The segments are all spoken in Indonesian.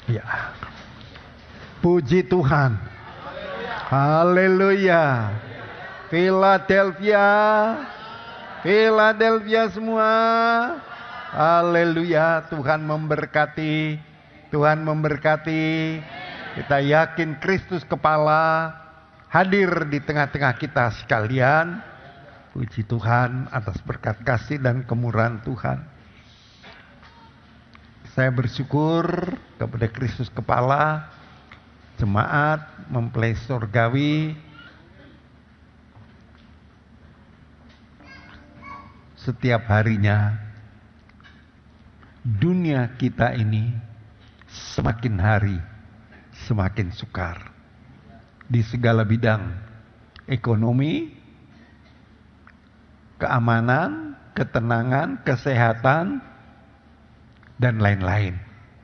Ya. Puji Tuhan. Haleluya. Philadelphia. Philadelphia semua. Haleluya. Tuhan memberkati. Tuhan memberkati. Kita yakin Kristus kepala hadir di tengah-tengah kita sekalian. Puji Tuhan atas berkat kasih dan kemurahan Tuhan. Saya bersyukur kepada Kristus kepala, jemaat mempelai surgawi, setiap harinya dunia kita ini semakin hari semakin sukar di segala bidang, ekonomi, keamanan, ketenangan, kesehatan, dan lain-lain.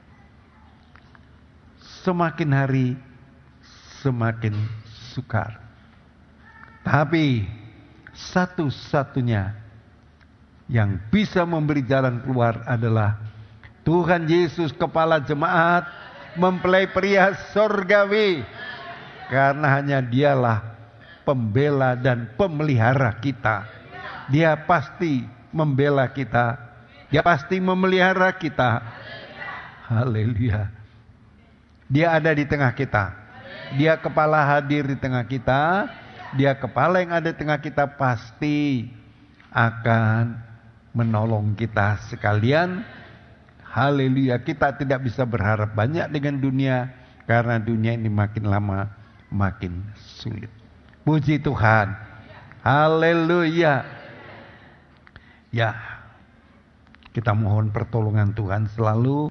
Semakin hari semakin sukar. Tapi satu-satunya yang bisa memberi jalan keluar adalah Tuhan Yesus kepala jemaat, mempelai pria surgawi. Karena hanya Dialah pembela dan pemelihara kita. Dia pasti membela kita. Dia pasti memelihara kita. Haleluya. Dia ada di tengah kita. Dia kepala hadir di tengah kita. Dia kepala yang ada di tengah kita pasti akan menolong kita sekalian. Haleluya. Kita tidak bisa berharap banyak dengan dunia, karena dunia ini makin lama makin sulit. Puji Tuhan. Haleluya. Ya. Kita mohon pertolongan Tuhan selalu.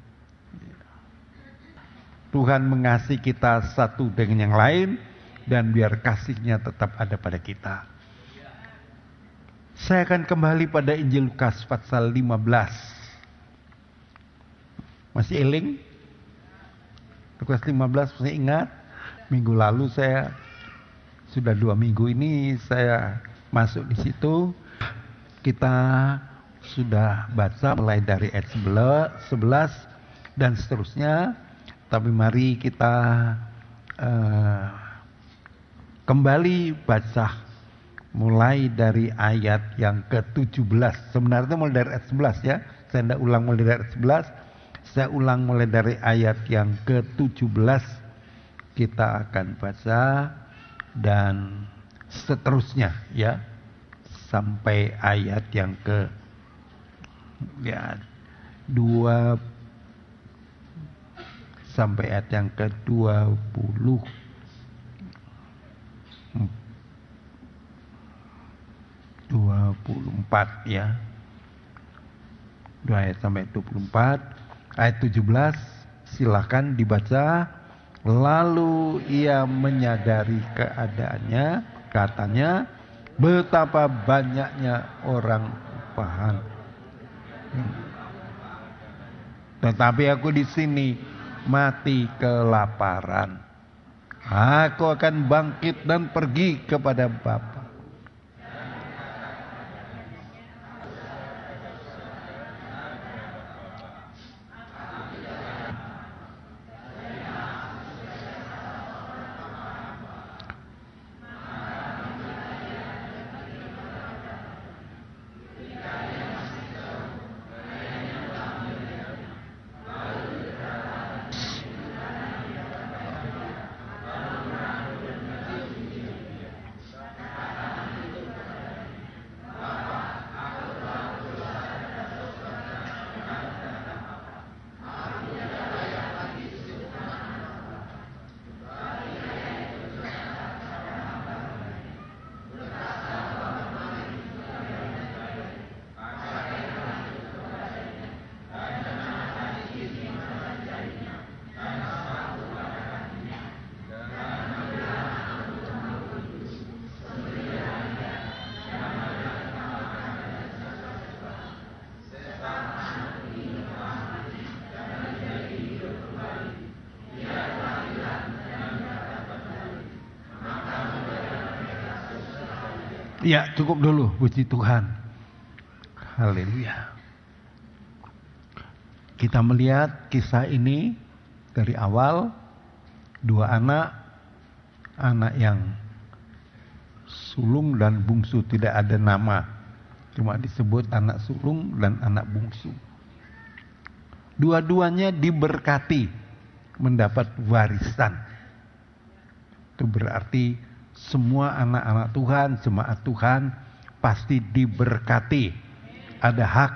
Tuhan mengasihi kita satu dengan yang lain, dan biar kasih-Nya tetap ada pada kita. Saya akan kembali pada Injil Lukas pasal 15. Masih eling? Lukas 15 masih ingat? Minggu lalu saya sudah 2 minggu ini saya masuk di situ. Kita sudah baca mulai dari ayat 11 dan seterusnya. Tapi mari kita kembali baca mulai dari ayat yang ke-17. Sebenarnya mulai dari ayat 11 ya. Saya tidak ulang mulai dari ayat 11. Saya ulang mulai dari ayat yang ke-17. Kita akan baca dan seterusnya ya. Sampai ayat yang sampai ayat yang ke-24 ya. 2 ayat sampai 24. Ayat 17 silakan dibaca. Lalu ia menyadari keadaannya, katanya, betapa banyaknya orang paham. Tetapi aku di sini mati kelaparan. Aku akan bangkit dan pergi kepada Bapa. Ya, cukup dulu, puji Tuhan. Haleluya. Kita melihat kisah ini Dari awal 2 anak yang sulung dan bungsu, tidak ada nama, cuma disebut anak sulung dan anak bungsu. Dua-duanya diberkati mendapat warisan. Itu berarti semua anak-anak Tuhan, jemaat Tuhan pasti diberkati. Ada hak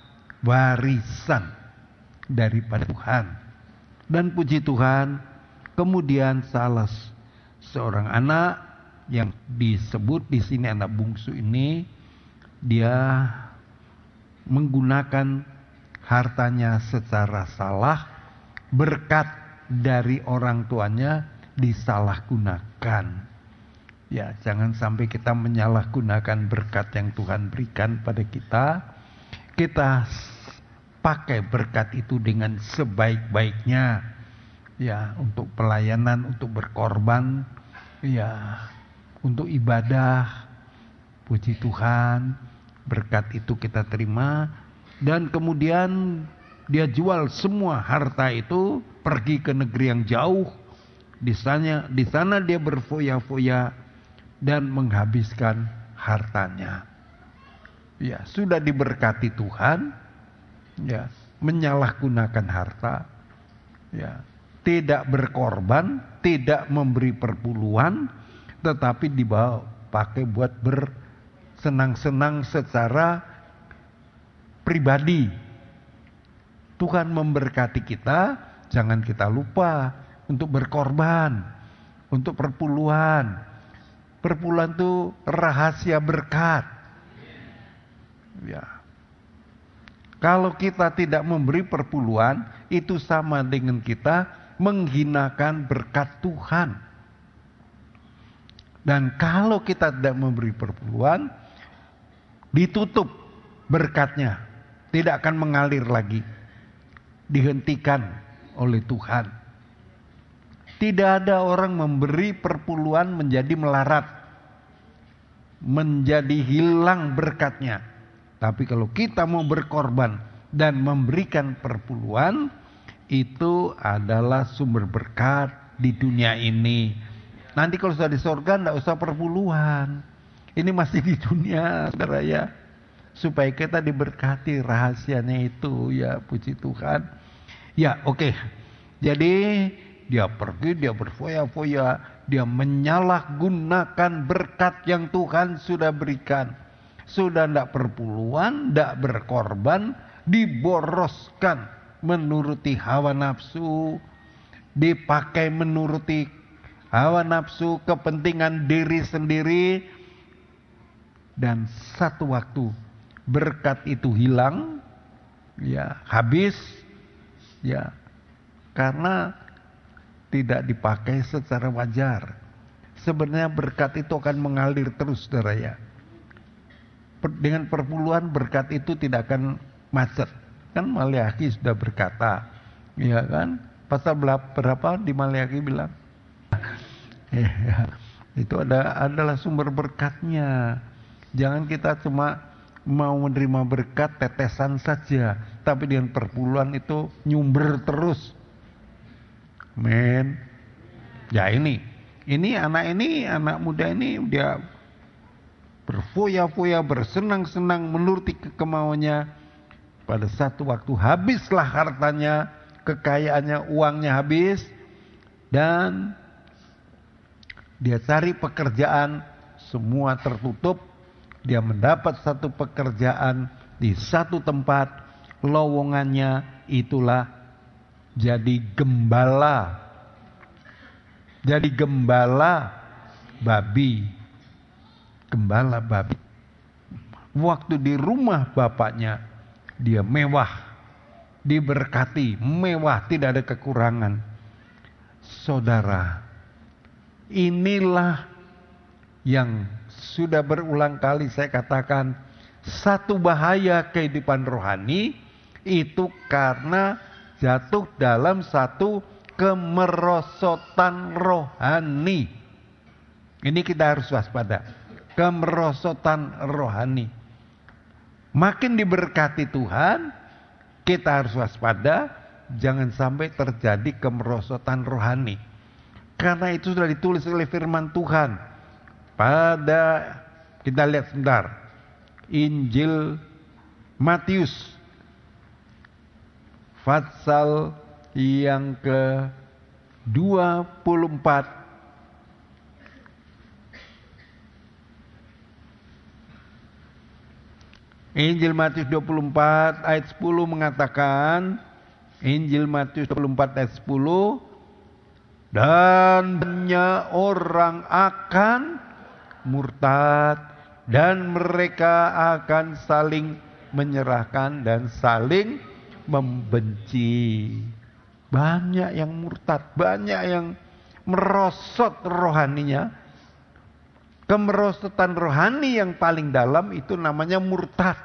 warisan daripada Tuhan. Dan puji Tuhan, kemudian salah seorang anak yang disebut di sini anak bungsu ini, dia menggunakan hartanya secara salah, berkat dari orang tuanya disalahgunakan. Ya, jangan sampai kita menyalahgunakan berkat yang Tuhan berikan pada kita. Kita pakai berkat itu dengan sebaik-baiknya. Ya, untuk pelayanan, untuk berkorban, ya, untuk ibadah. Puji Tuhan, berkat itu kita terima, dan kemudian dia jual semua harta itu, pergi ke negeri yang jauh. Di sana dia berfoya-foya dan menghabiskan hartanya. Ya, sudah diberkati Tuhan, ya, menyalahgunakan harta, ya, tidak berkorban, tidak memberi perpuluhan, tetapi dibawa pakai buat bersenang-senang secara pribadi. Tuhan memberkati kita, jangan kita lupa untuk berkorban, untuk perpuluhan. Perpuluhan itu rahasia berkat. Ya. Kalau kita tidak memberi perpuluhan, itu sama dengan kita menghinakan berkat Tuhan. Dan kalau kita tidak memberi perpuluhan, ditutup berkatnya, tidak akan mengalir lagi, dihentikan oleh Tuhan. Tidak ada orang memberi perpuluhan menjadi melarat, menjadi hilang berkatnya. Tapi kalau kita mau berkorban dan memberikan perpuluhan, itu adalah sumber berkat di dunia ini. Nanti kalau sudah di sorga tidak usah perpuluhan. Ini masih di dunia, saudara ya. Supaya kita diberkati, rahasianya itu, ya, puji Tuhan. Ya, oke. Jadi dia pergi, dia berfoya-foya, dia menyalahgunakan berkat yang Tuhan sudah berikan. Sudah tidak perpuluhan, tidak berkorban, diboroskan menuruti hawa nafsu, dipakai menuruti hawa nafsu, kepentingan diri sendiri, dan satu waktu berkat itu hilang, ya, habis, ya, karena tidak dipakai secara wajar. Sebenarnya berkat itu akan mengalir terus, saudara ya. Dengan perpuluhan berkat itu tidak akan macet. Kan Maliaki sudah berkata, ya kan? Pasal berapa di Maliaki bilang? Ya, itu adalah sumber berkatnya. Jangan kita cuma mau menerima berkat tetesan saja, tapi dengan perpuluhan itu nyumber terus. Men, ya ini anak muda ini dia berfoya-foya, bersenang-senang menuruti kemauannya. Pada satu waktu habislah hartanya, kekayaannya, uangnya habis, dan dia cari pekerjaan, semua tertutup. Dia mendapat satu pekerjaan di satu tempat, lowongannya itulah jadi gembala. Jadi gembala babi. Gembala babi. Waktu di rumah bapaknya, dia mewah, diberkati, mewah, tidak ada kekurangan. Saudara, inilah yang sudah berulang kali saya katakan, satu bahaya kehidupan rohani itu karena jatuh dalam satu kemerosotan rohani. Ini kita harus waspada. Kemerosotan rohani. Makin diberkati Tuhan, kita harus waspada. jangan sampai terjadi kemerosotan rohani. Karena itu sudah ditulis oleh firman Tuhan. Kita lihat sebentar. Injil Matius pasal yang ke-24. Injil Matius 24 ayat 10 mengatakan, Injil Matius 24 ayat 10, dan banyak orang akan murtad dan mereka akan saling menyerahkan dan saling membenci. Banyak yang murtad, banyak yang merosot rohaninya. Kemerosotan rohani yang paling dalam itu namanya murtad.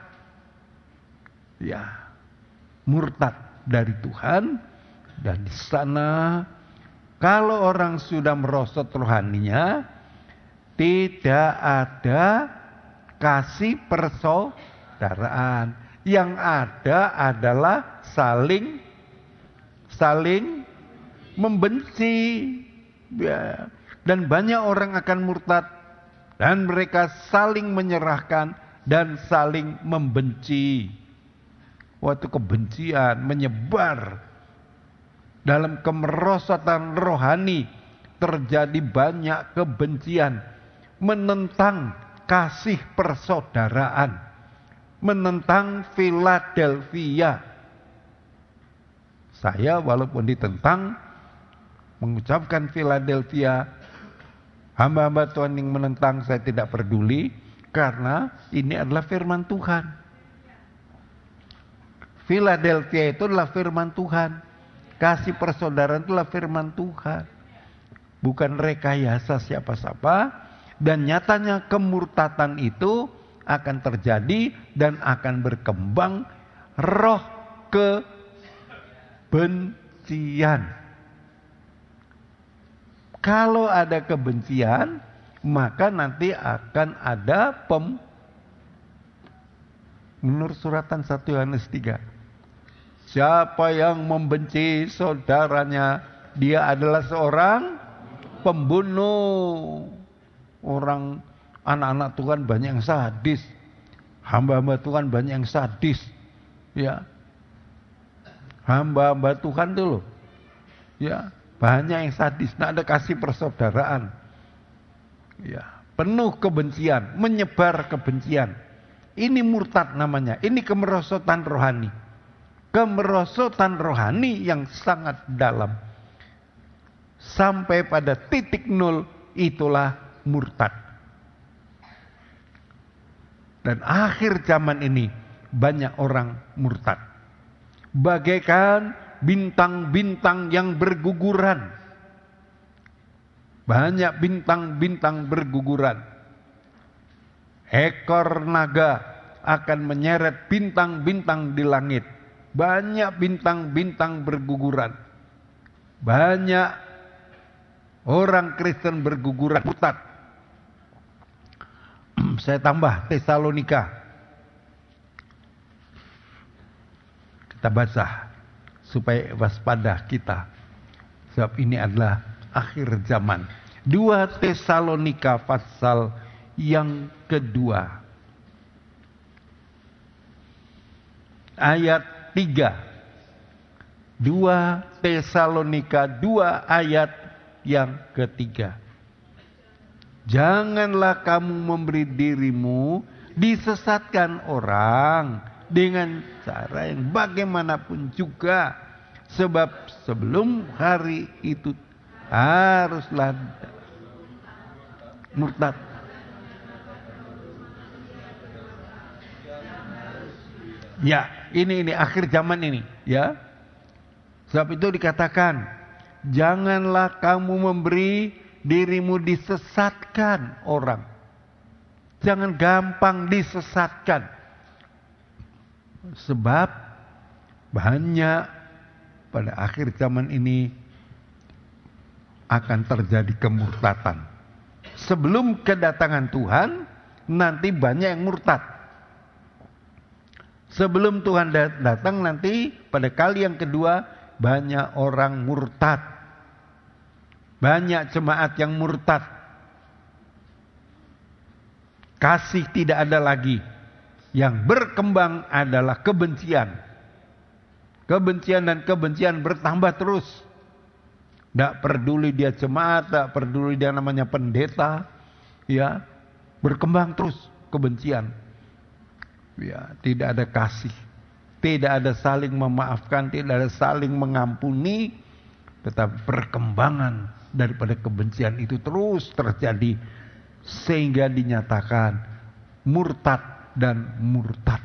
Ya, murtad dari Tuhan. Dan di sana kalau orang sudah merosot rohaninya, tidak ada kasih persaudaraan. Yang ada adalah saling membenci. Ya. Dan banyak orang akan murtad. Dan mereka saling menyerahkan dan saling membenci. Waktu kebencian menyebar dalam kemerosotan rohani, terjadi banyak kebencian, menentang kasih persaudaraan, menentang Philadelphia. Saya walaupun ditentang, mengucapkan Philadelphia. Hamba-hamba Tuhan yang menentang saya tidak peduli, karena ini adalah firman Tuhan. Philadelphia itu adalah firman Tuhan. Kasih persaudaraan itu adalah firman Tuhan. Bukan rekayasa siapa-siapa. Dan nyatanya kemurtatan itu akan terjadi dan akan berkembang roh kebencian. Kalau ada kebencian, maka nanti akan ada menurut suratan 1 Yohanes 3. Siapa yang membenci saudaranya, dia adalah seorang pembunuh. Orang anak-anak Tuhan banyak yang sadis. Hamba-hamba Tuhan banyak yang sadis. Ya. Hamba-hamba Tuhan itu loh. Ya. Banyak yang sadis, tidak ada kasih persaudaraan. Ya, penuh kebencian, menyebar kebencian. Ini murtad namanya, ini kemerosotan rohani. Kemerosotan rohani yang sangat dalam. Sampai pada titik nol, itulah murtad. Dan akhir zaman ini, banyak orang murtad. Bagaikan bintang-bintang yang berguguran. Banyak bintang-bintang berguguran. Ekor naga akan menyeret bintang-bintang di langit. Banyak bintang-bintang berguguran. Banyak orang Kristen berguguran murtad. Saya tambah Tesalonika. Kita baca supaya waspada kita. Sebab ini adalah akhir zaman. 2 Tesalonika pasal yang kedua. Ayat 3. 2 Tesalonika 2 ayat yang ketiga. Janganlah kamu memberi dirimu disesatkan orang dengan cara yang bagaimanapun juga. Sebab sebelum hari itu haruslah murtad. Ya, ini akhir zaman ini, ya. Sebab itu dikatakan, janganlah kamu memberi dirimu disesatkan orang. Jangan gampang disesatkan. Sebab banyak pada akhir zaman ini akan terjadi kemurtatan. Sebelum kedatangan Tuhan, nanti banyak yang murtad. Sebelum Tuhan datang nanti pada kali yang kedua, banyak orang murtad. Banyak jemaat yang murtad. Kasih tidak ada lagi. Yang berkembang adalah kebencian. Kebencian dan kebencian bertambah terus. Tidak peduli dia jemaat, tidak peduli dia namanya pendeta. Ya, berkembang terus kebencian. Ya, tidak ada kasih. Tidak ada saling memaafkan, tidak ada saling mengampuni. Tetapi perkembangan daripada kebencian itu terus terjadi. Sehingga dinyatakan murtad dan murtad.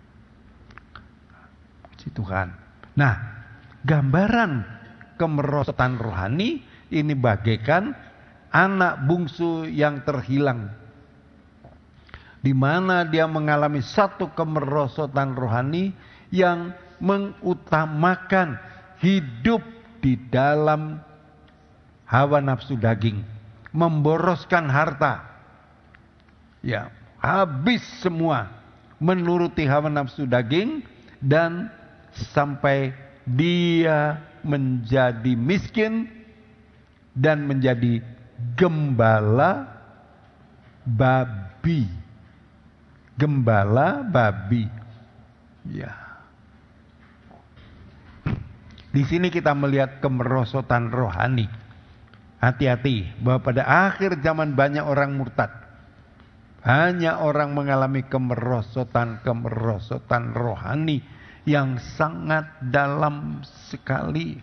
Puji Tuhan. Nah, gambaran kemerosotan rohani ini bagaikan anak bungsu yang terhilang. Di mana dia mengalami satu kemerosotan rohani yang mengutamakan hidup di dalam hawa nafsu daging, memboroskan harta. Ya, habis semua menuruti hawa nafsu daging dan sampai dia menjadi miskin dan menjadi gembala babi. Gembala babi. Ya. Di sini kita melihat kemerosotan rohani. Hati-hati bahwa pada akhir zaman banyak orang murtad. Banyak orang mengalami kemerosotan rohani yang sangat dalam sekali.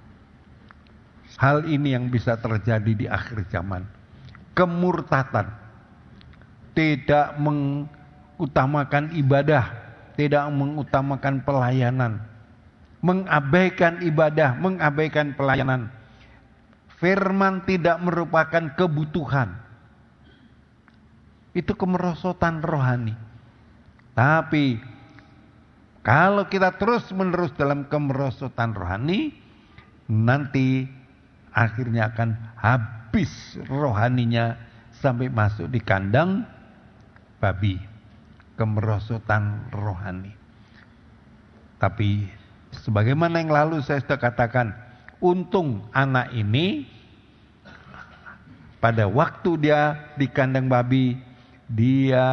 Hal ini yang bisa terjadi di akhir zaman. Kemurtatan. Tidak mengutamakan ibadah. Tidak mengutamakan pelayanan. Mengabaikan ibadah, mengabaikan pelayanan. Firman tidak merupakan kebutuhan. Itu kemerosotan rohani. Tapi kalau kita terus menerus dalam kemerosotan rohani, nanti akhirnya akan habis rohaninya sampai masuk di kandang babi. Kemerosotan rohani. Tapi sebagaimana yang lalu saya sudah katakan, untung anak ini pada waktu dia di kandang babi, dia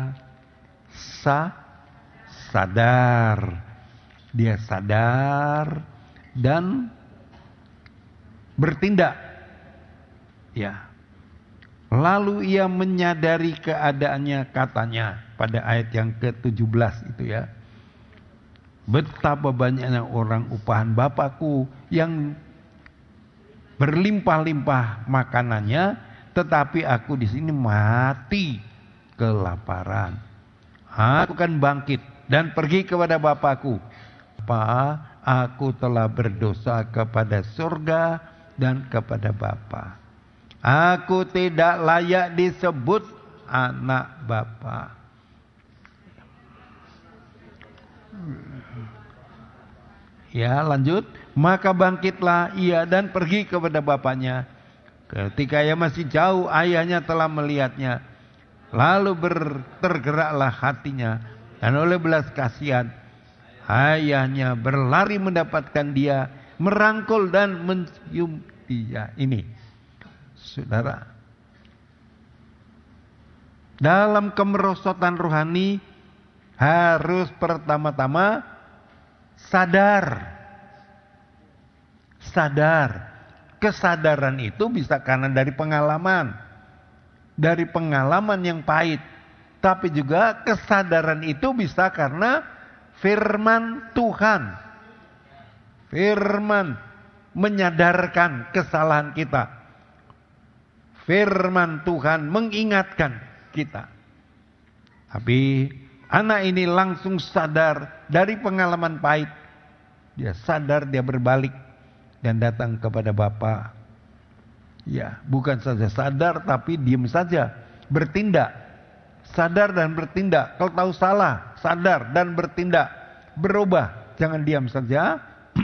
sadar. Dia sadar dan bertindak. Ya. Lalu ia menyadari keadaannya, katanya pada ayat yang ke-17 itu ya. Betapa banyaknya orang upahan Bapakku yang berlimpah-limpah makanannya, tetapi aku di sini mati kelaparan. Aku akan bangkit dan pergi kepada Bapakku. Bapa, aku telah berdosa kepada surga dan kepada Bapa. Aku tidak layak disebut anak Bapa. Ya, lanjut. Maka bangkitlah ia dan pergi kepada bapaknya. Ketika ia masih jauh, ayahnya telah melihatnya. Lalu tergeraklah hatinya, dan oleh belas kasihan ayahnya berlari mendapatkan dia, merangkul dan mencium dia. Ini, saudara, dalam kemerosotan rohani harus pertama-tama sadar. Kesadaran itu bisa karena dari pengalaman. Dari pengalaman yang pahit. Tapi juga kesadaran itu bisa karena firman Tuhan. Firman menyadarkan kesalahan kita. Firman Tuhan mengingatkan kita. Tapi anak ini langsung sadar dari pengalaman pahit. Dia sadar, dia berbalik dan datang kepada Bapa. Ya, bukan saja sadar tapi diam saja, bertindak. Sadar dan bertindak. Kalau tahu salah, sadar dan bertindak, berubah, jangan diam saja.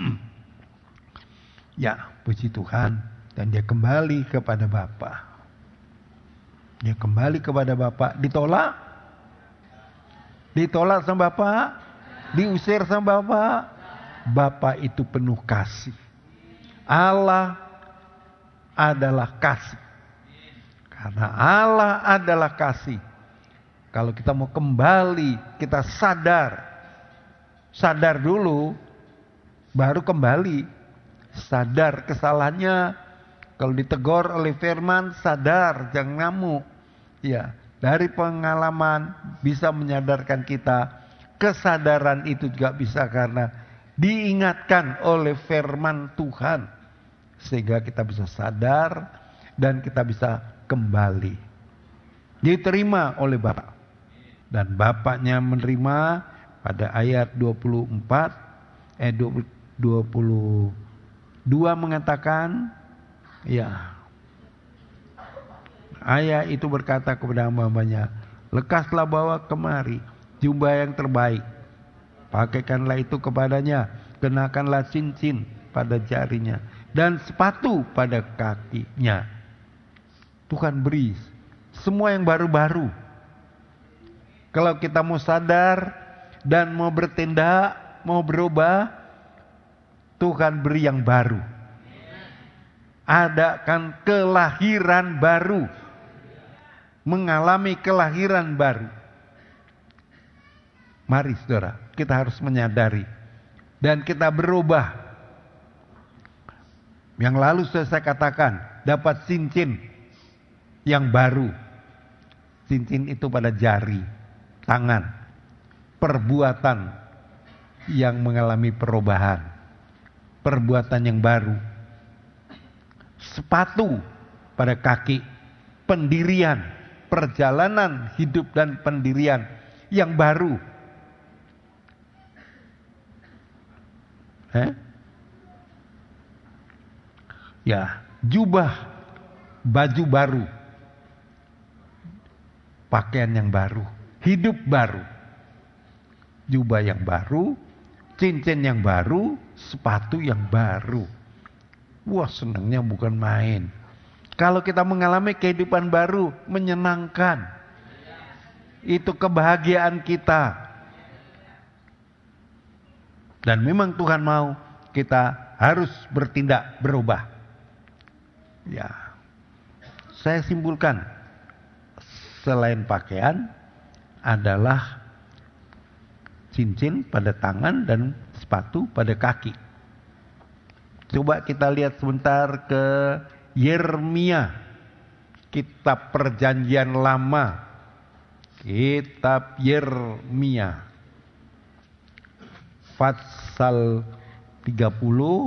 Ya, puji Tuhan, dan dia kembali kepada Bapa. Dia kembali kepada Bapa, ditolak sama Bapa, diusir sama Bapa, Bapa itu penuh kasih. Allah adalah kasih. Karena Allah adalah kasih. Kalau kita mau kembali, kita sadar. Sadar dulu, baru kembali. Sadar kesalahannya. Kalau ditegur oleh firman, sadar, jangan ngamuk. Ya, dari pengalaman bisa menyadarkan kita. Kesadaran itu juga bisa karena diingatkan oleh firman Tuhan. Sehingga kita bisa sadar dan kita bisa kembali. Diterima oleh Bapa. Dan Bapaknya menerima pada ayat 22 mengatakan, ya, ayah itu berkata kepada hamba-hambanya, lekaslah bawa kemari jubah yang terbaik. Pakaikanlah itu kepadanya, kenakanlah cincin pada jarinya dan sepatu pada kakinya. Tuhan beri semua yang baru-baru. Kalau kita mau sadar dan mau bertindak, mau berubah, Tuhan beri yang baru. Adakan kelahiran baru. Mengalami kelahiran baru. Mari saudara, kita harus menyadari. Dan kita berubah. Yang lalu sudah saya katakan, dapat cincin yang baru. Cincin itu pada jari, tangan. Perbuatan yang mengalami perubahan. Perbuatan yang baru. Sepatu pada kaki. Pendirian. Perjalanan hidup dan pendirian yang baru. Ya, jubah, baju baru, pakaian yang baru, hidup baru, jubah yang baru, cincin yang baru, sepatu yang baru. Wah, senangnya bukan main. Kalau kita mengalami kehidupan baru, menyenangkan. Itu kebahagiaan kita. Dan memang Tuhan mau kita harus bertindak, berubah. Ya, saya simpulkan, selain pakaian adalah cincin pada tangan dan sepatu pada kaki. Coba kita lihat sebentar ke Yeremia, kitab Perjanjian Lama, kitab Yeremia. Pasal 30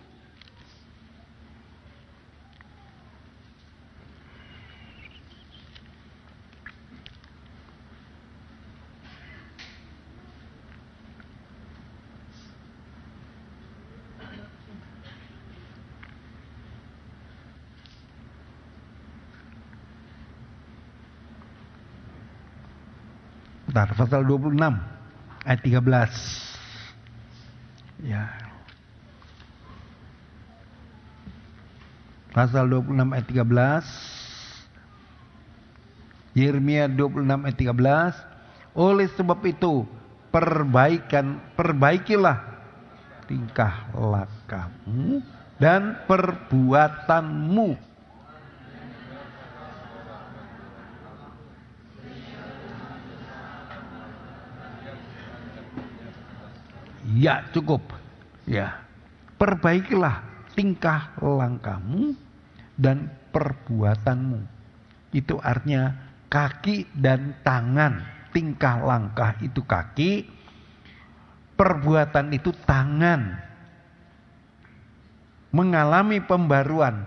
pasal 26 ayat 13. Ya. Pasal 26 ayat 13. Yeremia 26 ayat 13. Oleh sebab itu, perbaikilah tingkah lakumu dan perbuatanmu. Ya, cukup. Ya. Perbaikilah tingkah langkahmu dan perbuatanmu. Itu artinya kaki dan tangan. Tingkah langkah itu kaki, perbuatan itu tangan. Mengalami pembaruan.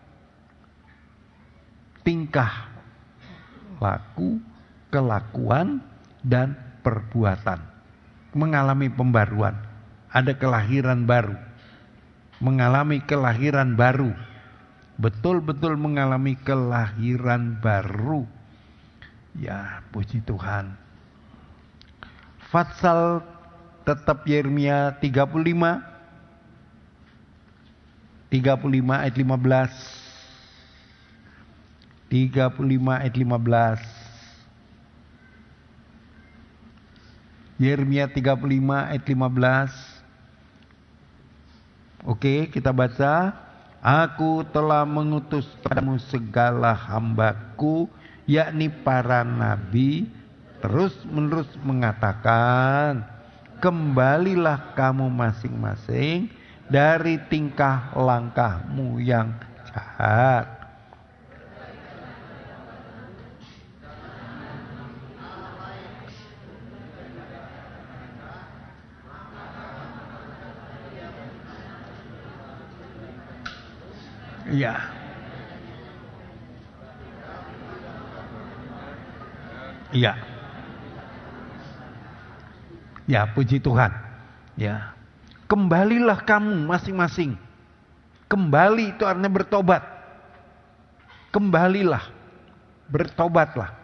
Tingkah laku, kelakuan dan perbuatan. Mengalami pembaruan. Ada kelahiran baru. Mengalami kelahiran baru. Betul-betul mengalami kelahiran baru. Ya, puji Tuhan. Pasal tetap Yeremia 35. 35 ayat 15. 35 ayat 15. Yeremia 35 ayat 15. Oke, kita baca. Aku telah mengutus padamu segala hambaku, yakni para nabi, terus menerus mengatakan, kembalilah kamu masing-masing dari tingkah langkahmu yang jahat. Ya. Ya. Ya, puji Tuhan. Ya. Kembalilah kamu masing-masing. Kembali itu artinya bertobat. Kembalilah. Bertobatlah.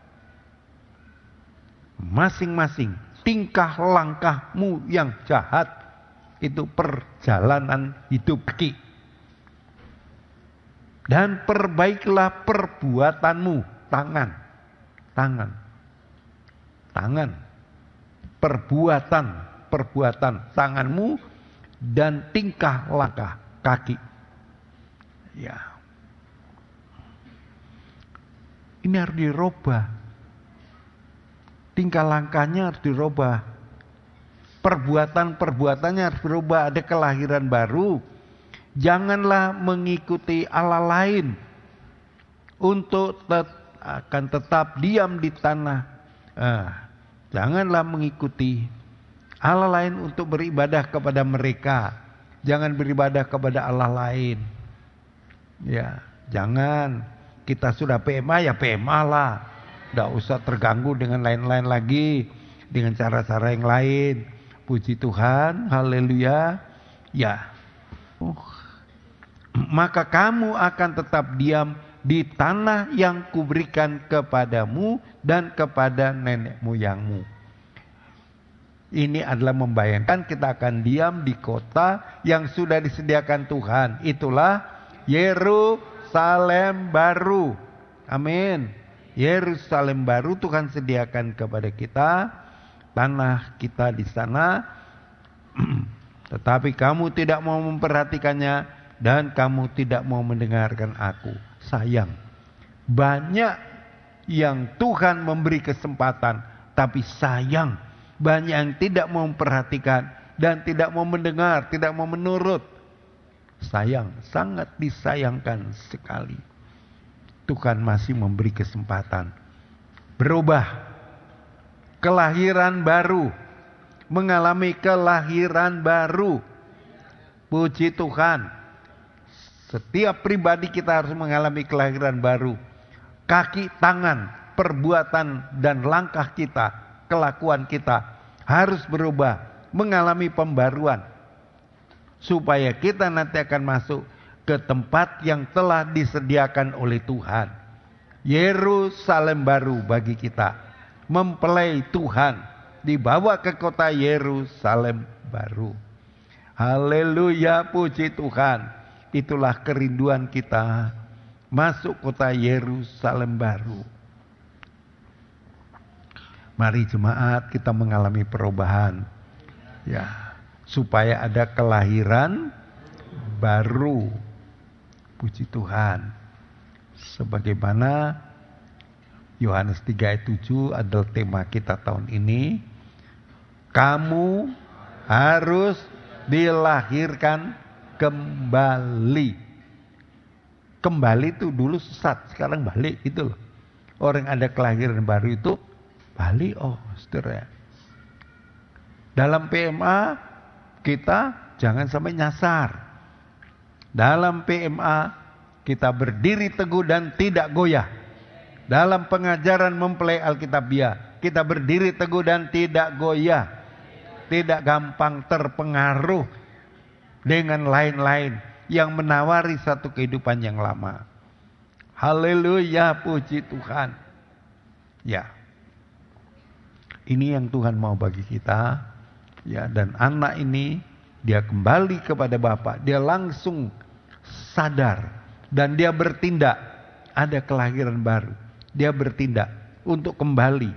Masing-masing tingkah langkahmu yang jahat itu perjalanan hidup kita. Dan perbaikilah perbuatanmu, tangan, perbuatan tanganmu dan tingkah langkah kaki. Ya, ini harus dirubah. Tingkah langkahnya harus dirubah. Perbuatannya harus berubah. Ada kelahiran baru. Janganlah mengikuti Allah lain untuk akan tetap diam di tanah. Janganlah mengikuti Allah lain untuk beribadah kepada mereka. Jangan beribadah kepada Allah lain. Ya, jangan. Kita sudah PMA ya PMA lah. Tidak usah terganggu dengan lain-lain lagi, dengan cara-cara yang lain. Puji Tuhan, haleluya. Ya. Maka kamu akan tetap diam di tanah yang kuberikan kepadamu dan kepada nenek moyangmu. Ini adalah membayangkan kita akan diam di kota yang sudah disediakan Tuhan. Itulah Yerusalem baru. Amin. Yerusalem baru Tuhan sediakan kepada kita. Tanah kita di sana. Tetapi kamu tidak mau memperhatikannya. Dan kamu tidak mau mendengarkan aku. Sayang. Banyak yang Tuhan memberi kesempatan. Tapi sayang. Banyak yang tidak mau memperhatikan. Dan tidak mau mendengar. Tidak mau menurut. Sayang. Sangat disayangkan sekali. Tuhan masih memberi kesempatan. Berubah. Kelahiran baru. Mengalami kelahiran baru. Puji Tuhan. Setiap pribadi kita harus mengalami kelahiran baru. Kaki, tangan, perbuatan dan langkah kita, kelakuan kita harus berubah, mengalami pembaruan. Supaya kita nanti akan masuk ke tempat yang telah disediakan oleh Tuhan. Yerusalem baru bagi kita. Mempelai Tuhan dibawa ke kota Yerusalem baru. Haleluya, puji Tuhan. Itulah kerinduan kita masuk kota Yerusalem baru. Mari jemaat kita mengalami perubahan. Ya, supaya ada kelahiran baru. Puji Tuhan. Sebagaimana Yohanes 3 ayat 7 adalah tema kita tahun ini. Kamu harus dilahirkan kembali. Kembali itu dulu sesat, sekarang balik itu loh. Orang ada kelahiran baru itu balik. Oh, saudara. Dalam PMA kita jangan sampai nyasar. Dalam PMA kita berdiri teguh dan tidak goyah. Dalam pengajaran mempelai Alkitabiah kita berdiri teguh dan tidak goyah. Tidak gampang terpengaruh dengan lain-lain yang menawari satu kehidupan yang lama. Haleluya, puji Tuhan. Ya. Ini yang Tuhan mau bagi kita. Ya, dan anak ini dia kembali kepada Bapa. Dia langsung sadar dan dia bertindak. Ada kelahiran baru. Dia bertindak untuk kembali.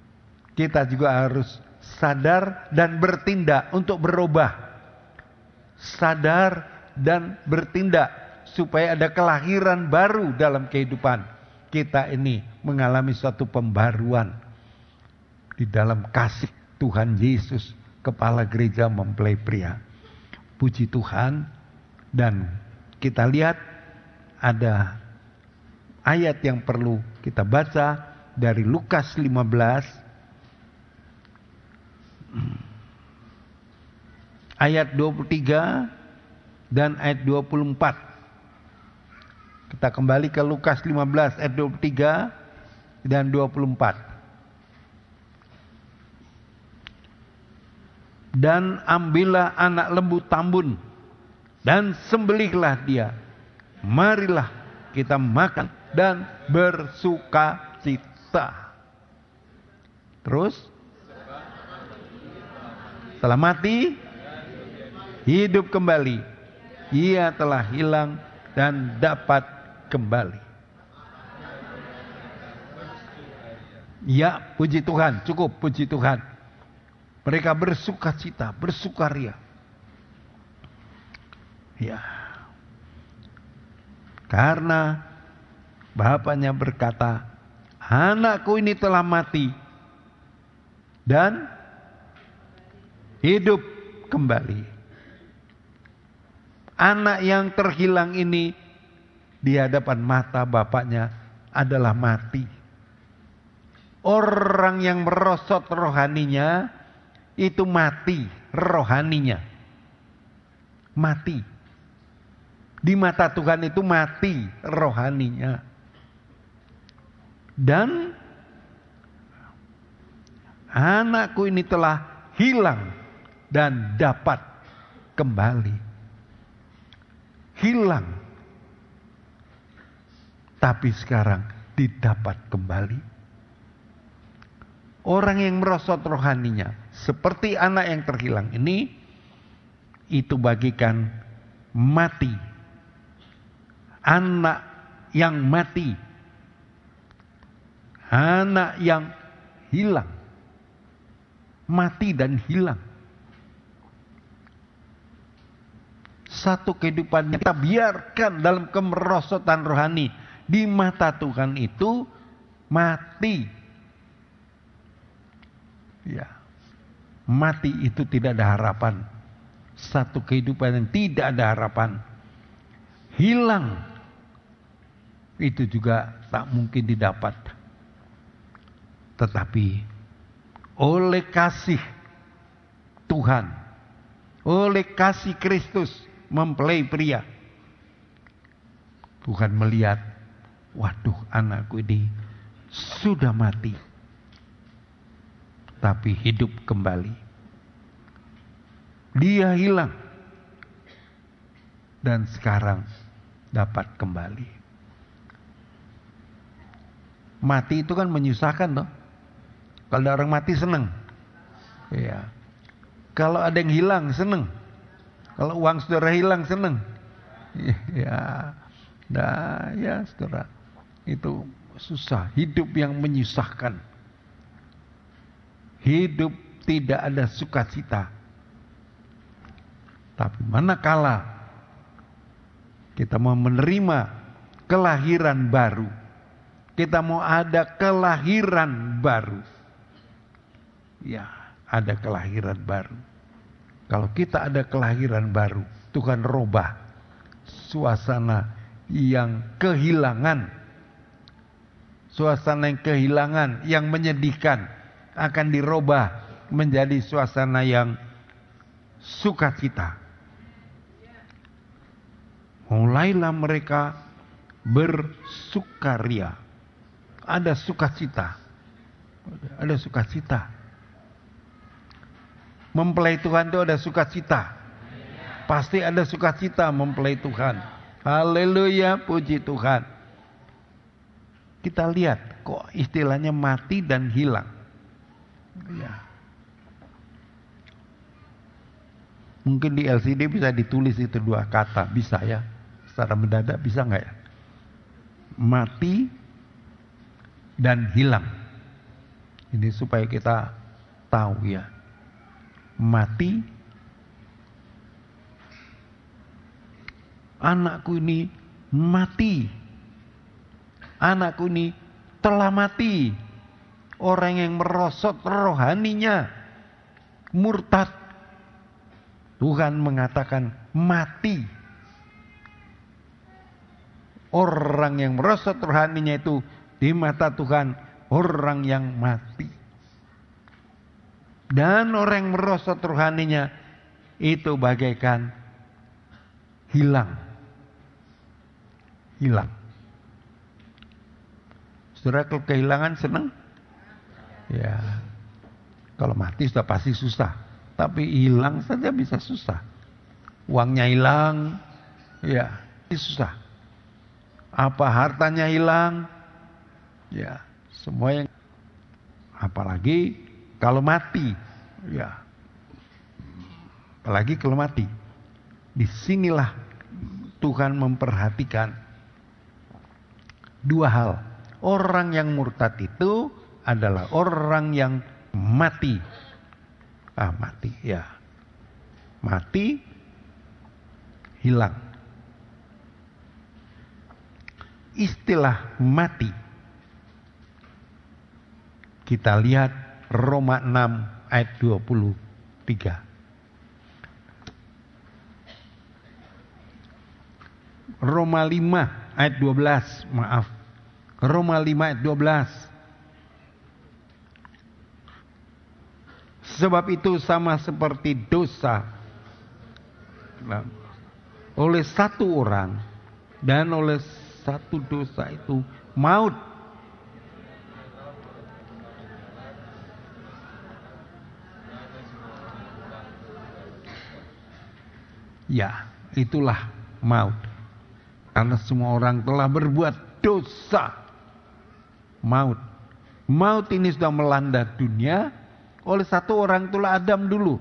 Kita juga harus sadar dan bertindak untuk berubah. sadar dan bertindak supaya ada kelahiran baru dalam kehidupan kita ini, mengalami suatu pembaruan di dalam kasih Tuhan Yesus, kepala gereja mempelai pria. Puji Tuhan. Dan kita lihat ada ayat yang perlu kita baca dari Lukas 15 ayat 23 dan ayat 24. Kita kembali ke Lukas 15 ayat 23 dan 24. Dan ambillah anak lembu tambun dan sembelihlah dia. Marilah kita makan dan bersuka cita. Terus setelah mati hidup kembali. Ia telah hilang dan dapat kembali. Ya, puji Tuhan, cukup puji Tuhan. Mereka bersuka cita, bersukaria. Ya. Karena bapaknya berkata, anakku ini telah mati dan hidup kembali. Anak yang terhilang ini di hadapan mata bapaknya adalah mati. Orang yang merosot rohaninya itu mati rohaninya. Mati. Di mata Tuhan itu mati rohaninya. Dan anakku ini telah hilang dan dapat kembali. Hilang. Tapi sekarang didapat kembali. Orang yang merosot rohaninya seperti anak yang terhilang ini, itu bagikan mati. Anak yang mati. Anak yang hilang. Mati dan hilang. Satu kehidupan yang kita biarkan dalam kemerosotan rohani. Di mata Tuhan itu mati. Ya. Mati itu tidak ada harapan. Satu kehidupan yang tidak ada harapan. Hilang. Itu juga tak mungkin didapat. Tetapi oleh kasih Tuhan, oleh kasih Kristus mempelai pria, Tuhan melihat, waduh, anakku ini sudah mati, tapi hidup kembali. Dia hilang dan sekarang dapat kembali. Mati itu kan menyusahkan toh. Kalau ada orang mati senang. Ya. Kalau ada yang hilang senang. Kalau uang saudara hilang senang. Ya. Nah, ya saudara. Itu susah. Hidup yang menyusahkan. Hidup tidak ada sukacita. Tapi manakala kita mau menerima kelahiran baru. Kita mau ada kelahiran baru. Ya, ada kelahiran baru. Kalau kita ada kelahiran baru, Tuhan robah suasana yang kehilangan. Suasana yang kehilangan, yang menyedihkan, akan dirubah menjadi suasana yang sukacita. Mulailah mereka bersukaria. Ada sukacita. Ada sukacita. Mempelai Tuhan itu ada sukacita. Pasti ada sukacita mempelai Tuhan. Haleluya, puji Tuhan. Kita lihat kok istilahnya mati dan hilang. Ya. Mungkin di LCD bisa ditulis itu dua kata, bisa ya? Secara mendadak bisa nggak ya? Mati dan hilang. Ini supaya kita tahu ya. Mati anakku ini mati. Anakku ini telah mati. Orang yang merosot rohaninya, murtad. Tuhan mengatakan mati. Orang yang merosot rohaninya itu di mata Tuhan orang yang mati. Dan orang yang merosot rohaninya itu bagaikan hilang. Hilang. Saudara, kalau kehilangan senang? Ya. Kalau mati sudah pasti susah. Tapi hilang saja bisa susah. Uangnya hilang. Ya, susah. Apa hartanya hilang? Ya, semua yang, apalagi kalau mati. Ya. Apalagi kalau mati. Disinilah Tuhan memperhatikan dua hal. Orang yang murtad itu adalah orang yang mati. Mati, ya. Mati, hilang. Istilah mati. Kita lihat Roma 6 ayat 23. Roma 5 ayat 12, maaf. Roma 5 ayat 12. Sebab itu sama seperti dosa oleh satu orang dan oleh satu dosa itu maut. Ya, itulah maut. Karena semua orang telah berbuat dosa. Maut. Maut ini sudah melanda dunia oleh satu orang, itulah Adam dulu.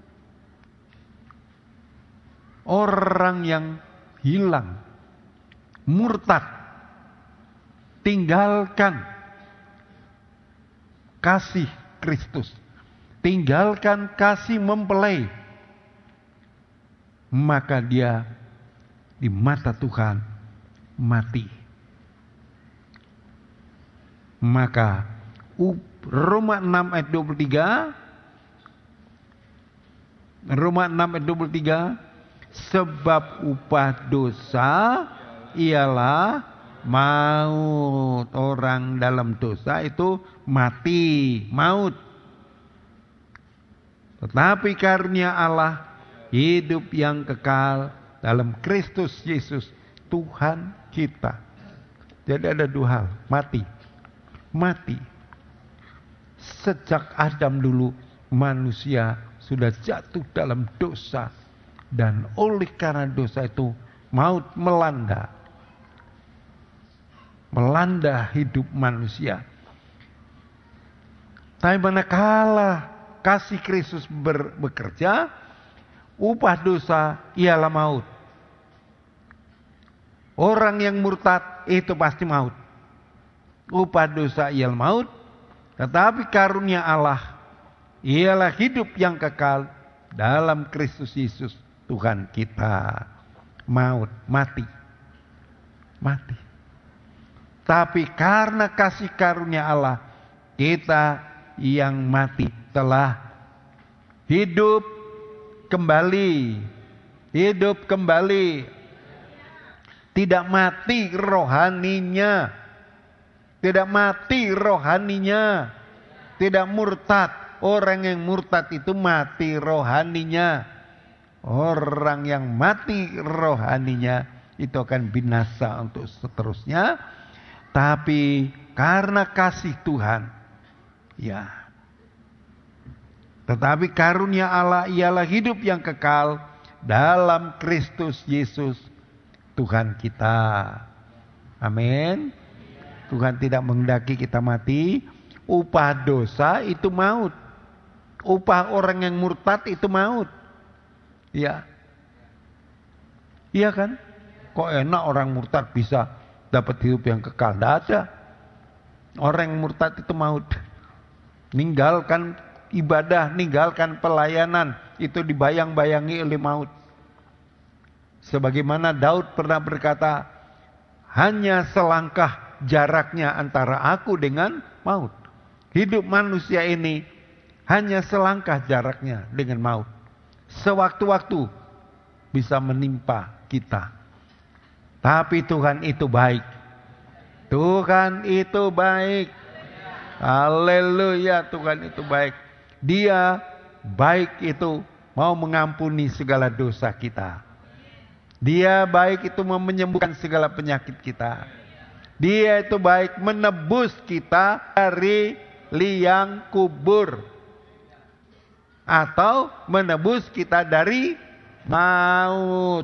Orang yang hilang, murtad, tinggalkan kasih Kristus, tinggalkan kasih mempelai, maka dia di mata Tuhan mati. Maka Roma 6 ayat 23, Roma 6 ayat 23, sebab upah dosa ialah maut. Orang dalam dosa itu mati, maut. Tetapi karunia Allah hidup yang kekal dalam Kristus Yesus Tuhan kita. Jadi ada dua hal, mati. Mati. Sejak Adam dulu manusia sudah jatuh dalam dosa. Dan oleh karena dosa itu maut melanda. Melanda hidup manusia. Tapi manakala kasih Kristus bekerja, upah dosa ialah maut. Orang yang murtad itu pasti maut. Upah dosa ialah maut, tetapi karunia Allah ialah hidup yang kekal dalam Kristus Yesus Tuhan kita. Maut, mati. Mati. Tapi karena kasih karunia Allah, kita yang mati telah hidup kembali. Hidup kembali. Tidak mati rohaninya. Tidak mati rohaninya. Tidak murtad. Orang yang murtad itu mati rohaninya. Orang yang mati rohaninya itu akan binasa untuk seterusnya. Tapi karena kasih Tuhan, ya. Tetapi karunia Allah ialah hidup yang kekal dalam Kristus Yesus Tuhan kita. Amin. Tuhan tidak menghendaki kita mati. Upah dosa itu maut. Upah orang yang murtad itu maut. Ya. Iya kan? Kok enak orang murtad bisa dapat hidup yang kekal? Tidak ada. Orang yang murtad itu maut. Ninggalkan ibadah, ninggalkan pelayanan. Itu dibayang-bayangi oleh maut. Sebagaimana Daud pernah berkata, hanya selangkah jaraknya antara aku dengan maut. Hidup manusia ini hanya selangkah jaraknya dengan maut. Sewaktu-waktu bisa menimpa kita. Tapi Tuhan itu baik. Tuhan itu baik. Haleluya, Tuhan itu baik. Dia baik itu mau mengampuni segala dosa kita. Dia baik itu mau menyembuhkan segala penyakit kita. Dia itu baik menebus kita dari liang kubur. Atau menebus kita dari maut.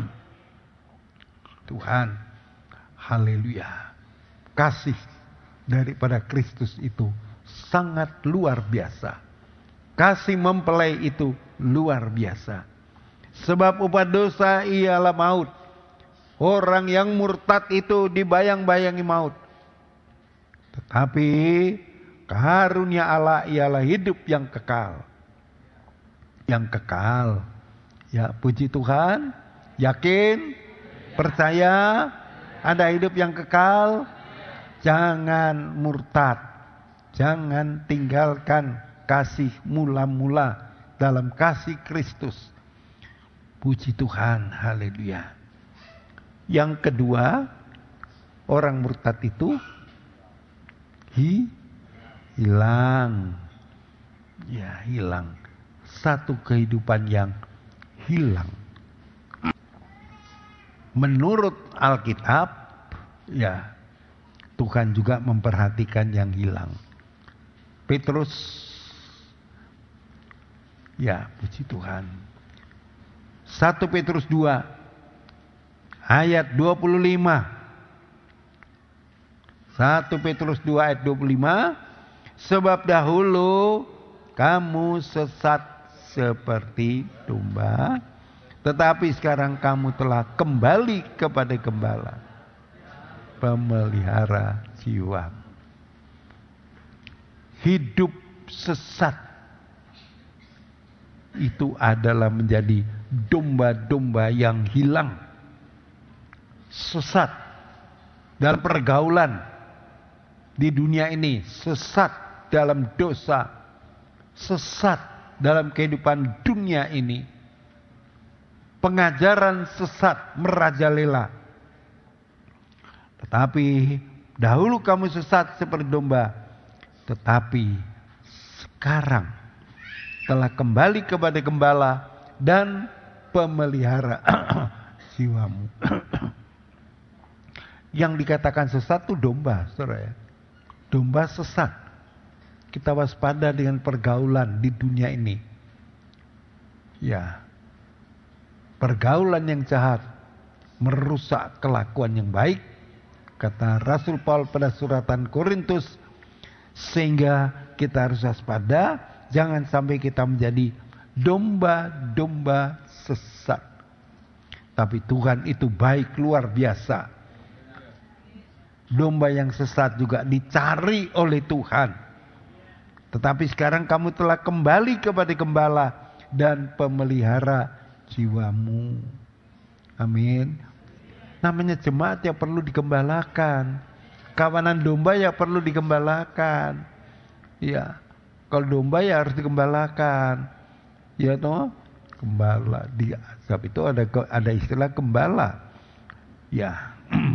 Tuhan, haleluya. Kasih daripada Kristus itu sangat luar biasa. Kasih mempelai itu luar biasa. Sebab upah dosa ialah maut. Orang yang murtad itu dibayang-bayangi maut. Tetapi karunia Allah ialah hidup yang kekal. Yang kekal. Ya, puji Tuhan. Yakin? Percaya? Ada hidup yang kekal? Jangan murtad. Jangan tinggalkan kasih mula-mula dalam kasih Kristus. Puji Tuhan, haleluya. Yang kedua, orang murtad itu hilang. Ya, hilang. Satu kehidupan yang hilang. Menurut Alkitab, ya, Tuhan juga memperhatikan yang hilang. Petrus, ya, puji Tuhan. 1 Petrus 2 ayat 25. 1 Petrus 2 ayat 25. Sebab dahulu kamu sesat seperti domba, tetapi sekarang kamu telah kembali kepada Gembala, pemelihara jiwa. Hidup sesat itu adalah menjadi domba-domba yang hilang. Sesat dalam pergaulan di dunia ini, sesat dalam dosa, sesat dalam kehidupan dunia ini. Pengajaran sesat merajalela. Tetapi dahulu kamu sesat seperti domba, tetapi sekarang telah kembali kepada Gembala dan pemelihara jiwamu. Yang dikatakan sesat itu domba, saudara ya. Domba sesat. Kita waspada dengan pergaulan di dunia ini. Ya. Pergaulan yang jahat merusak kelakuan yang baik. Kata Rasul Paul pada suratan Korintus. Sehingga kita harus waspada. Jangan sampai kita menjadi domba-domba sesat. Tapi Tuhan itu baik luar biasa. Domba yang sesat juga dicari oleh Tuhan. Tetapi sekarang kamu telah kembali kepada Gembala dan pemelihara jiwamu. Amin. Namanya jemaat ya perlu digembalakan. Kawanan domba ya perlu digembalakan. Ya, kalau domba ya harus digembalakan. Ya toh, gembala. Di azab itu ada istilah gembala. Ya.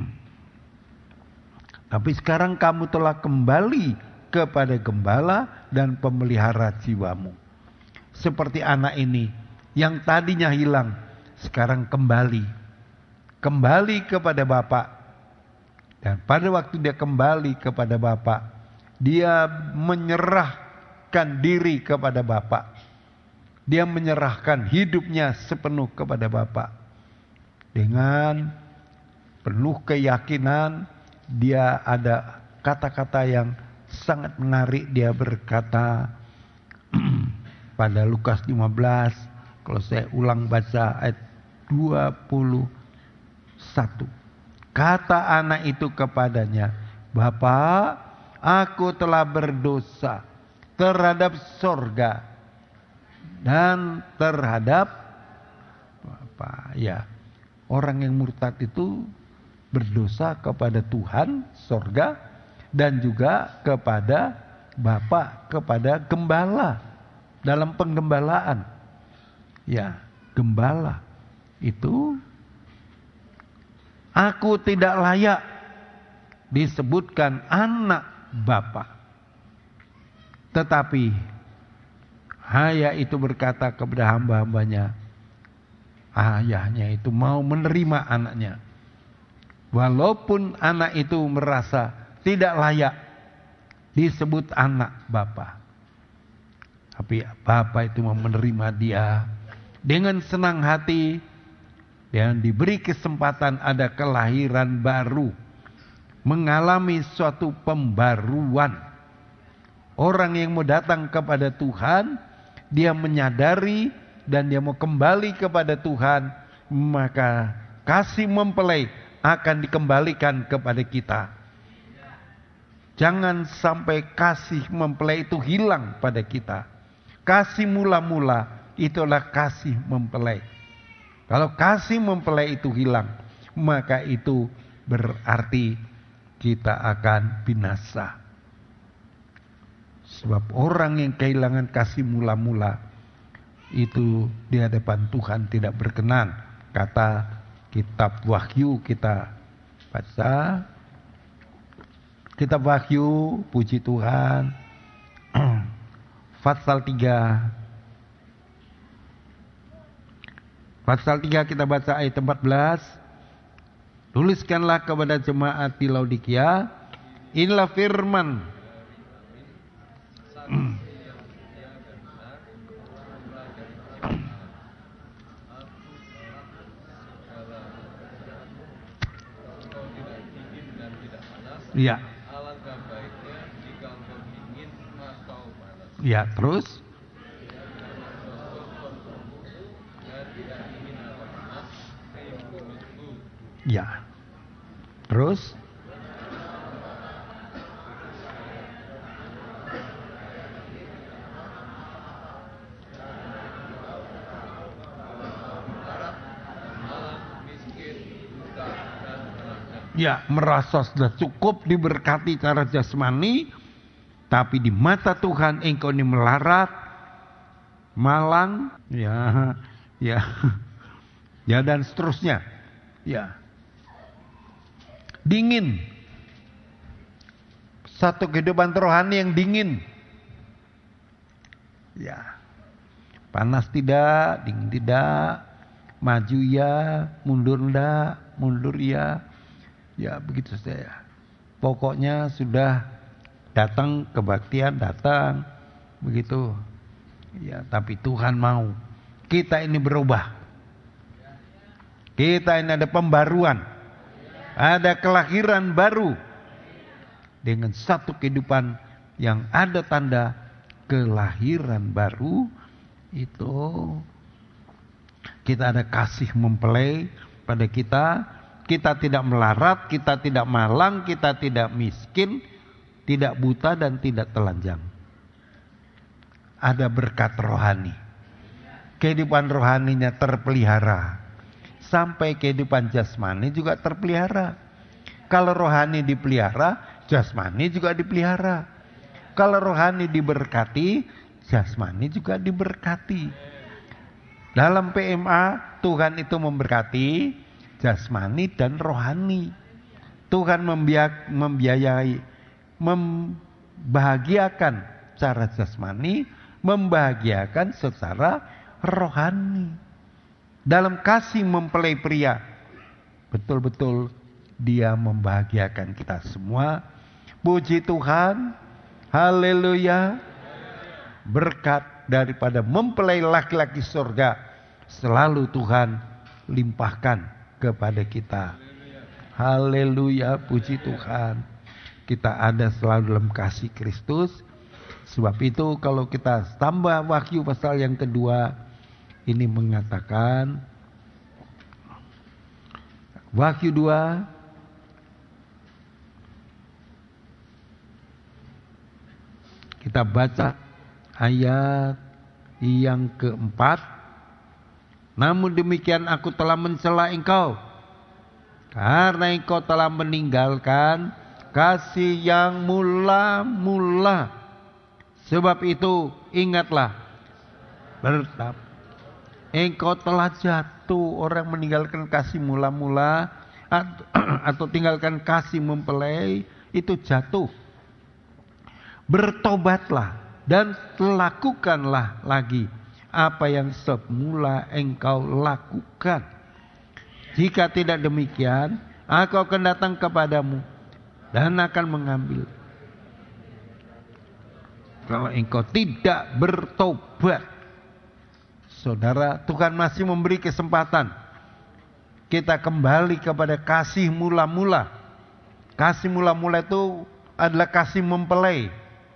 Tapi sekarang kamu telah kembali kepada Gembala dan pemelihara jiwamu. Seperti anak ini yang tadinya hilang, sekarang kembali. Kembali kepada Bapa. Dan pada waktu dia kembali kepada Bapa, dia menyerahkan diri kepada Bapa. Dia menyerahkan hidupnya sepenuh kepada Bapa. Dengan penuh keyakinan, dia ada kata-kata yang sangat menarik. Dia berkata pada Lukas 15, kalau saya ulang baca ayat 21. Kata anak itu kepadanya, Bapa, aku telah berdosa terhadap sorga dan terhadap Bapa. Ya, Orang yang murtad itu berdosa kepada Tuhan sorga dan juga kepada Bapa, kepada gembala dalam penggembalaan. Ya, gembala itu aku tidak layak disebutkan anak Bapa. Tetapi ayah itu berkata kepada hamba-hambanya, ayahnya itu mau menerima anaknya. Walaupun anak itu merasa tidak layak disebut anak Bapa, tapi Bapa itu mau menerima dia dengan senang hati dan diberi kesempatan ada kelahiran baru, mengalami suatu pembaruan. Orang yang mau datang kepada Tuhan, dia menyadari dan dia mau kembali kepada Tuhan, maka kasih mempelai akan dikembalikan kepada kita. Jangan sampai kasih mempelai itu hilang pada kita. Kasih mula-mula itulah kasih mempelai. Kalau kasih mempelai itu hilang, maka itu berarti kita akan binasa. Sebab orang yang kehilangan kasih mula-mula itu di hadapan Tuhan tidak berkenan. Kata kitab Wahyu kita baca. Kitab Wahyu, puji Tuhan. Pasal 3. Pasal 3 kita baca ayat 14. Tuliskanlah kepada jemaat di Laodikia, inilah firman. Ya. Alangkah baiknya jika engkau dingin atau panas. Ya, terus? Ya. Terus? Ya, merasa sudah cukup diberkati cara jasmani, tapi di mata Tuhan engkau ini melarat, malang, ya, ya dan seterusnya, ya, dingin, satu kehidupan rohani yang dingin, ya, panas tidak, dingin tidak, maju ya, mundur enggak, mundur ya. Ya begitu saja. Pokoknya sudah datang kebaktian, datang begitu. Ya, tapi Tuhan mau kita ini berubah. Kita ini ada pembaruan. Ada kelahiran baru. Dengan satu kehidupan yang ada tanda kelahiran baru, itu kita ada kasih mempelai pada kita. Kita tidak melarat, kita tidak malang, kita tidak miskin, tidak buta dan tidak telanjang. Ada berkat rohani. Kehidupan rohaninya terpelihara. Sampai kehidupan jasmani juga terpelihara. Kalau rohani dipelihara, jasmani juga dipelihara. Kalau rohani diberkati, jasmani juga diberkati. Dalam PMA, Tuhan itu memberkati jasmani dan rohani. Tuhan membiayai, membahagiakan secara jasmani, membahagiakan secara rohani. Dalam kasih mempelai pria, betul-betul dia membahagiakan kita semua. Puji Tuhan, haleluya. Berkat daripada mempelai laki-laki surga selalu Tuhan limpahkan kepada kita. Haleluya, puji Tuhan. Kita ada selalu dalam kasih Kristus. Sebab itu kalau kita tambah Wahyu pasal yang kedua, ini mengatakan Wahyu 2 kita baca ayat yang keempat. Namun demikian aku telah mencela engkau, karena engkau telah meninggalkan kasih yang mula-mula. Sebab itu ingatlah, bertap, engkau telah jatuh. Orang meninggalkan kasih mula-mula atau tinggalkan kasih mempelai, itu jatuh. Bertobatlah dan lakukanlah lagi apa yang semula engkau lakukan. Jika tidak demikian, aku akan datang kepadamu dan akan mengambil. Kalau engkau tidak bertobat, saudara, Tuhan masih memberi kesempatan kita kembali kepada kasih mula-mula. Kasih mula-mula itu adalah kasih mempelai.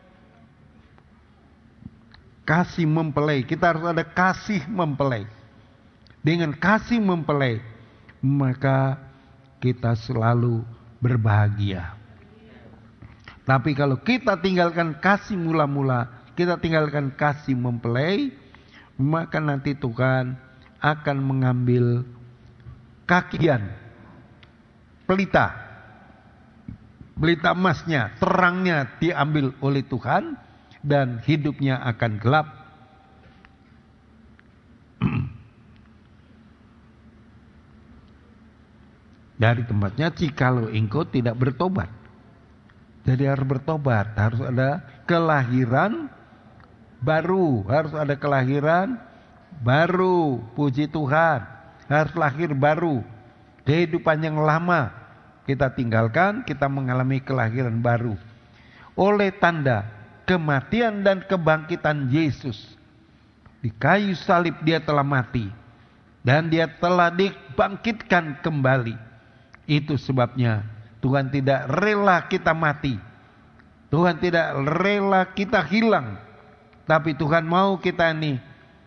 Kasih mempelai, kita harus ada kasih mempelai. Dengan kasih mempelai, maka kita selalu berbahagia. Tapi kalau kita tinggalkan kasih mula-mula, kita tinggalkan kasih mempelai, maka nanti Tuhan akan mengambil kakian, pelita emasnya, terangnya diambil oleh Tuhan, dan hidupnya akan gelap. Dari tempatnya, jikalau engkau tidak bertobat. Jadi harus bertobat, harus ada kelahiran baru, harus ada kelahiran baru. Puji Tuhan, harus lahir baru. Kehidupan yang lama kita tinggalkan, kita mengalami kelahiran baru. Oleh tanda kematian dan kebangkitan Yesus, di kayu salib dia telah mati dan dia telah dibangkitkan kembali. Itu sebabnya Tuhan tidak rela kita mati, Tuhan tidak rela kita hilang, tapi Tuhan mau kita ini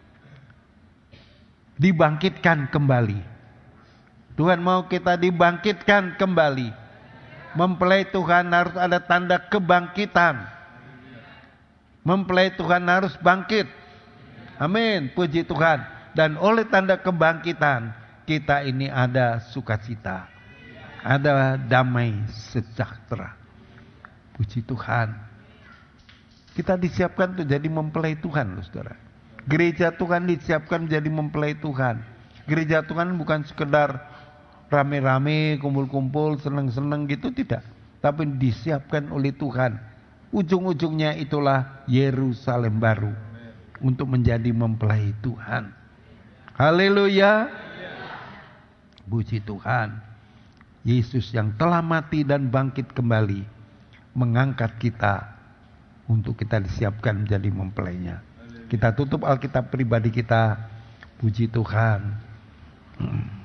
dibangkitkan kembali. Tuhan mau kita dibangkitkan kembali. Mempelai Tuhan harus ada tanda kebangkitan. Mempelai Tuhan harus bangkit. Amin, puji Tuhan. Dan oleh tanda kebangkitan, kita ini ada sukacita, ada damai sejahtera. Puji Tuhan. Kita disiapkan untuk jadi mempelai Tuhan, loh, saudara. Gereja Tuhan disiapkan menjadi mempelai Tuhan. Gereja Tuhan bukan sekedar rame-rame, kumpul-kumpul, seneng-seneng gitu, tidak. Tapi disiapkan oleh Tuhan. Ujung-ujungnya itulah Yerusalem baru untuk menjadi mempelai Tuhan. Haleluya. Puji Tuhan. Yesus yang telah mati dan bangkit kembali mengangkat kita untuk kita disiapkan menjadi mempelainya. Kita tutup Alkitab pribadi kita. Puji Tuhan.